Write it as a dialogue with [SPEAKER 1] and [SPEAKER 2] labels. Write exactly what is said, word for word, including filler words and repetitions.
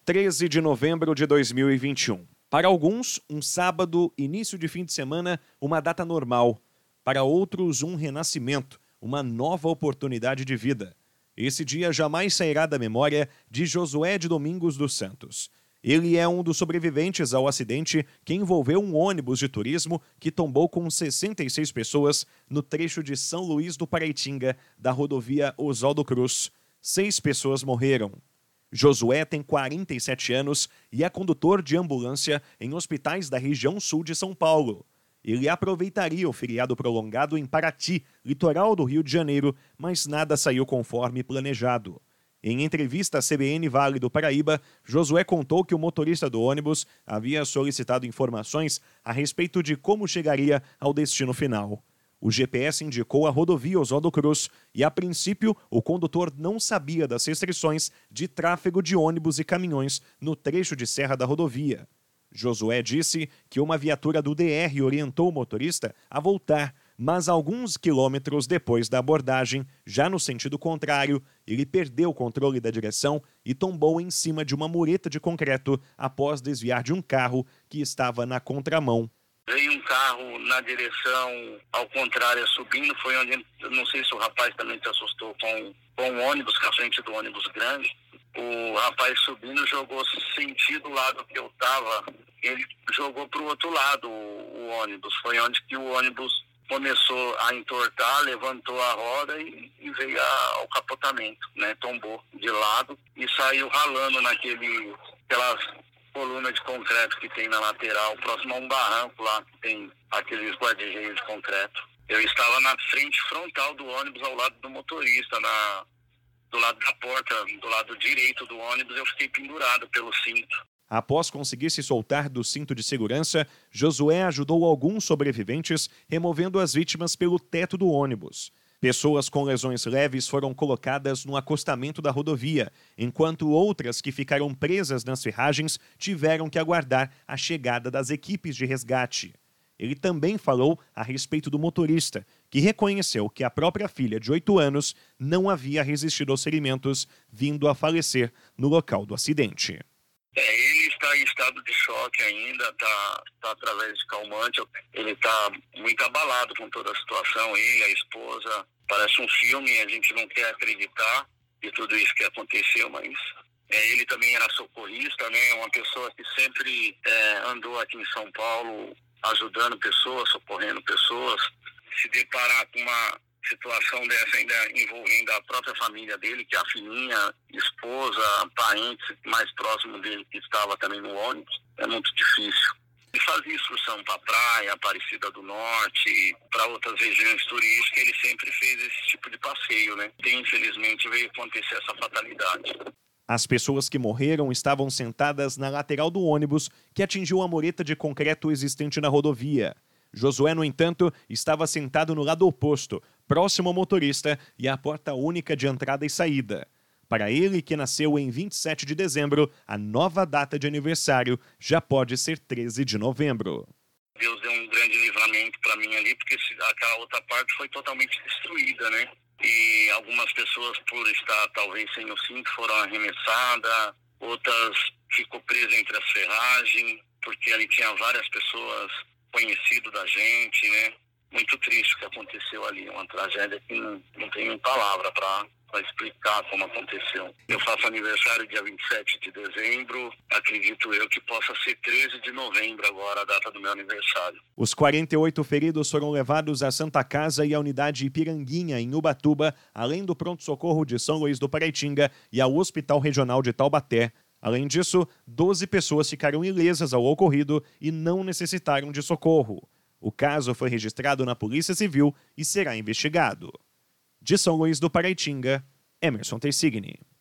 [SPEAKER 1] treze de novembro de dois mil e vinte e um. Para alguns, um sábado, início de fim de semana, uma data normal. Para outros, um renascimento, uma nova oportunidade de vida. Esse dia jamais sairá da memória de Josué de Domingos dos Santos. Ele é um dos sobreviventes ao acidente que envolveu um ônibus de turismo que tombou com sessenta e seis pessoas no trecho de São Luís do Paraitinga, da rodovia Oswaldo Cruz. Seis pessoas morreram. Josué tem quarenta e sete anos e é condutor de ambulância em hospitais da região sul de São Paulo. Ele aproveitaria o feriado prolongado em Paraty, litoral do Rio de Janeiro, mas nada saiu conforme planejado. Em entrevista à C B N Vale do Paraíba, Josué contou que o motorista do ônibus havia solicitado informações a respeito de como chegaria ao destino final. O G P S indicou a rodovia Oswaldo Cruz e, a princípio, o condutor não sabia das restrições de tráfego de ônibus e caminhões no trecho de serra da rodovia. Josué disse que uma viatura do D R orientou o motorista a voltar, mas alguns quilômetros depois da abordagem, já no sentido contrário, ele perdeu o controle da direção e tombou em cima de uma mureta de concreto após desviar de um carro que estava na contramão.
[SPEAKER 2] Veio um carro na direção ao contrário, subindo, foi onde, não sei se o rapaz também se assustou com, com o ônibus, com a frente do ônibus grande. O rapaz subindo jogou sentido do lado que eu estava, ele jogou para o outro lado o, o ônibus. Foi onde que o ônibus começou a entortar, levantou a roda e, e veio a, ao capotamento, né? Tombou de lado e saiu ralando naquele, aquelas coluna de concreto que tem na lateral, próximo a um barranco lá, que tem aqueles guarda-reios de concreto. Eu estava na frente frontal do ônibus, ao lado do motorista, na, do lado da porta, do lado direito do ônibus, eu fiquei pendurado pelo cinto.
[SPEAKER 1] Após conseguir se soltar do cinto de segurança, Josué ajudou alguns sobreviventes, removendo as vítimas pelo teto do ônibus. Pessoas com lesões leves foram colocadas no acostamento da rodovia, enquanto outras que ficaram presas nas ferragens tiveram que aguardar a chegada das equipes de resgate. Ele também falou a respeito do motorista, que reconheceu que a própria filha de oito anos não havia resistido aos ferimentos, vindo a falecer no local do acidente.
[SPEAKER 2] É, ele está em estado de choque ainda, está tá através de calmante, ele está muito abalado com toda a situação, ele, a esposa, parece um filme, a gente não quer acreditar de tudo isso que aconteceu, mas é, ele também era socorrista, né, uma pessoa que sempre é, andou aqui em São Paulo ajudando pessoas, socorrendo pessoas, se deparar com uma situação dessa ainda envolvendo a própria família dele, que é a filhinha, esposa, parentes mais próximo dele que estava também no ônibus, é muito difícil. Ele fazia excursão para a praia, Aparecida do Norte, para outras regiões turísticas, ele sempre fez esse tipo de passeio, né? E, infelizmente veio acontecer essa fatalidade.
[SPEAKER 1] As pessoas que morreram estavam sentadas na lateral do ônibus que atingiu a mureta de concreto existente na rodovia. Josué, no entanto, estava sentado no lado oposto, próximo ao motorista e à porta única de entrada e saída. Para ele, que nasceu em vinte e sete de dezembro, a nova data de aniversário já pode ser treze de novembro.
[SPEAKER 2] Deus deu um grande livramento para mim ali, porque aquela outra parte foi totalmente destruída, né? E algumas pessoas, por estar talvez sem o cinto, foram arremessadas, outras ficou presas entre as ferragens, porque ali tinha várias pessoas conhecido da gente, né? Muito triste o que aconteceu ali, uma tragédia que não, não tem palavra para explicar como aconteceu. Eu faço aniversário dia vinte e sete de dezembro, acredito eu que possa ser treze de novembro agora, a data do meu aniversário.
[SPEAKER 1] Os quarenta e oito feridos foram levados à Santa Casa e à unidade Ipiranguinha, em Ubatuba, além do pronto-socorro de São Luís do Paraitinga e ao Hospital Regional de Taubaté. Além disso, doze pessoas ficaram ilesas ao ocorrido e não necessitaram de socorro. O caso foi registrado na Polícia Civil e será investigado. De São Luís do Paraitinga, Emerson Tersigni.